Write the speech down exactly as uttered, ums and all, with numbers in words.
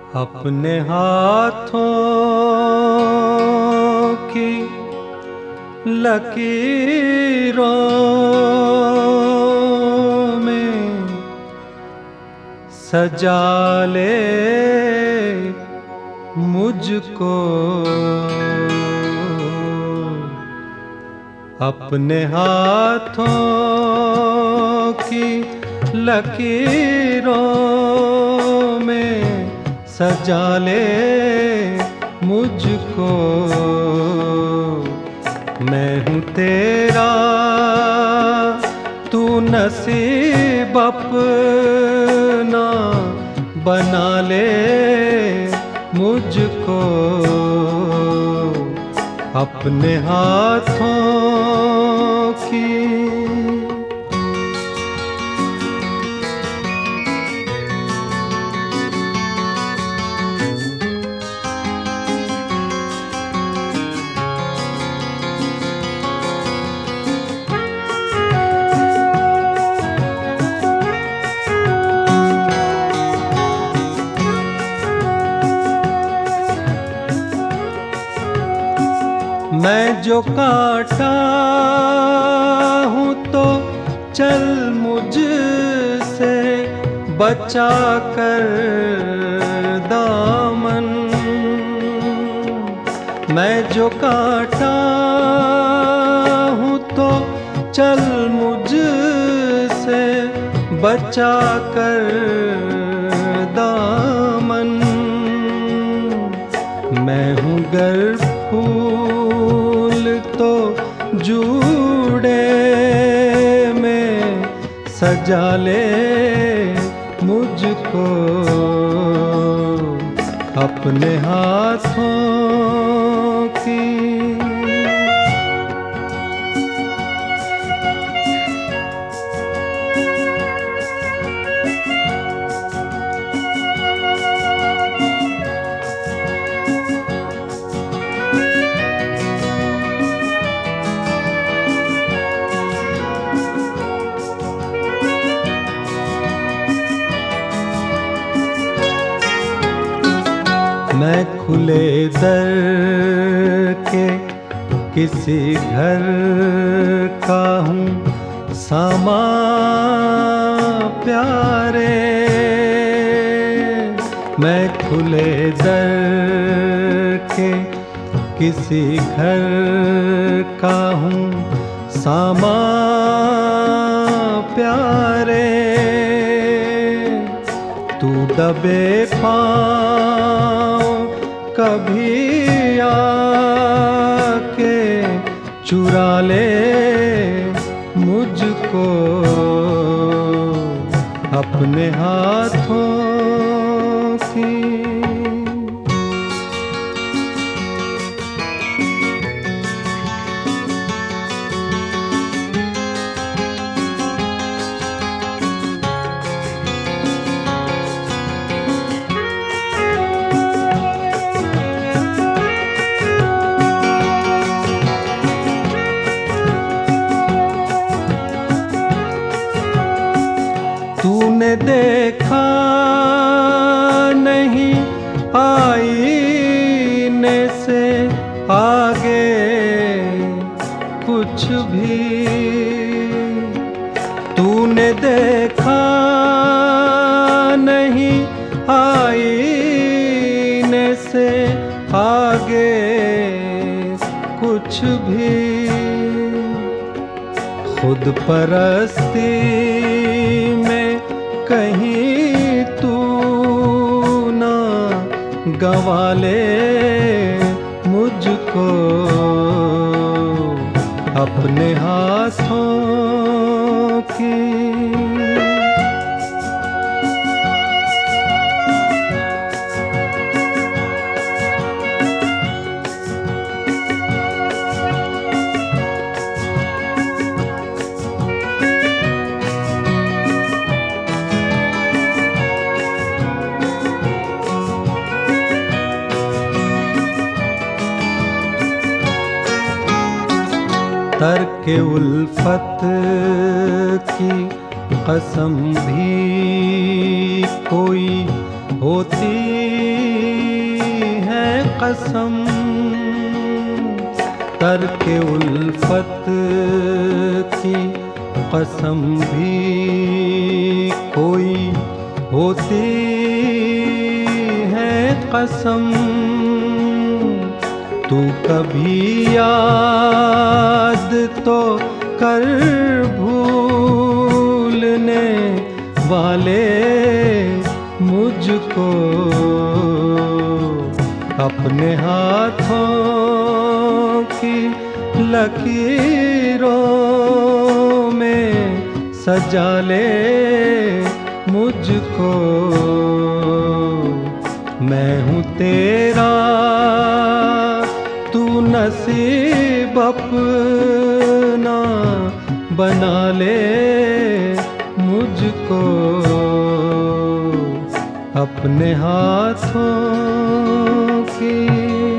अपने हाथों की लकीरों में सजा ले मुझको, अपने हाथों की लकीरों में सजा ले मुझको। मैं हूँ तेरा, तू नसीब अपना बना ले मुझको, अपने हाथों की। मैं जो कांटा हूँ तो चल मुझसे बचा कर दामन। मैं जो कांटा हूँ तो चल मुझसे बचा कर दामन। मैं हूँ गर फूल तो जूड़े में सजा ले मुझको, अपने हाथों की। मैं खुले दर के किसी घर का हूँ सामा प्यारे। मैं खुले दर के किसी घर का हूँ सामा प्यारे। तू दबे पाँव कभी आके चुरा ले मुझको, अपने हाथों की। तूने देखा नहीं आईने से आगे कुछ भी। तूने देखा नहीं आईने से आगे कुछ भी। खुद परस्ती में कहीं तू ना गंवा ले मुझको, अपने हाथों की। तर्क उल्फत की कसम भी कोई होती है कसम, तर्क उल्फत की कसम भी कोई होती है कसम। तू कभी याद तो कर भूलने वाले मुझको, अपने हाथों की लकीरों में सजा ले मुझको। मैं हूँ तेरा, तू नसीब अपना बना ले मुझको, अपने हाथों की